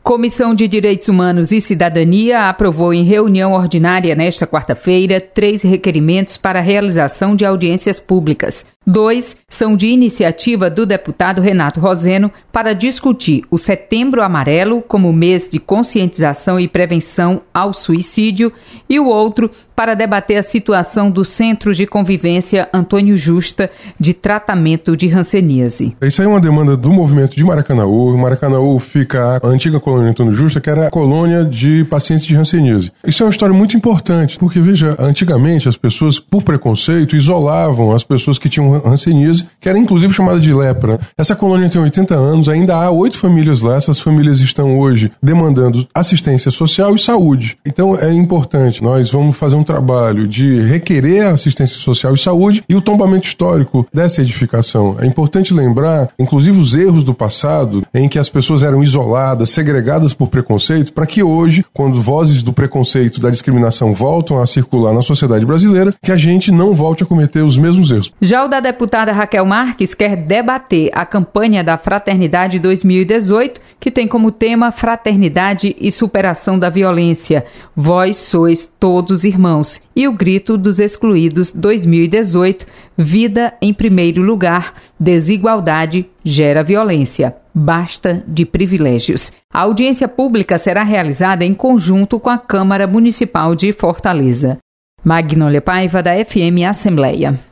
Comissão de Direitos Humanos e Cidadania aprovou em reunião ordinária nesta quarta-feira 3 requerimentos para a realização de audiências públicas. 2 são de iniciativa do deputado Renato Roseno para discutir o Setembro Amarelo como mês de conscientização e prevenção ao suicídio e o outro para debater a situação do Centro de Convivência Antônio Justa de tratamento de hanseníase. Isso aí é uma demanda do movimento de Maracanaú. Maracanaú fica a antiga colônia Antônio Justa, que era a colônia de pacientes de hanseníase. Isso é uma história muito importante, porque, veja, antigamente as pessoas, por preconceito, isolavam as pessoas que tinham hanseníase, que era inclusive chamada de lepra. Essa colônia tem 80 anos, ainda há 8 famílias lá. Essas famílias estão hoje demandando assistência social e saúde. Então é importante, nós vamos fazer um trabalho de requerer a assistência social e saúde e o tombamento histórico dessa edificação. É importante lembrar, inclusive, os erros do passado, em que as pessoas eram isoladas, segregadas por preconceito, para que hoje, quando vozes do preconceito, da discriminação voltam a circular na sociedade brasileira, que a gente não volte a cometer os mesmos erros. Já o da deputada Raquel Marques quer debater a campanha da Fraternidade 2018, que tem como tema Fraternidade e Superação da Violência. Vós sois todos irmãos. E o Grito dos Excluídos 2018, Vida em primeiro lugar, desigualdade gera violência. Basta de privilégios. A audiência pública será realizada em conjunto com a Câmara Municipal de Fortaleza. Magnólia Paiva, da FM Assembleia.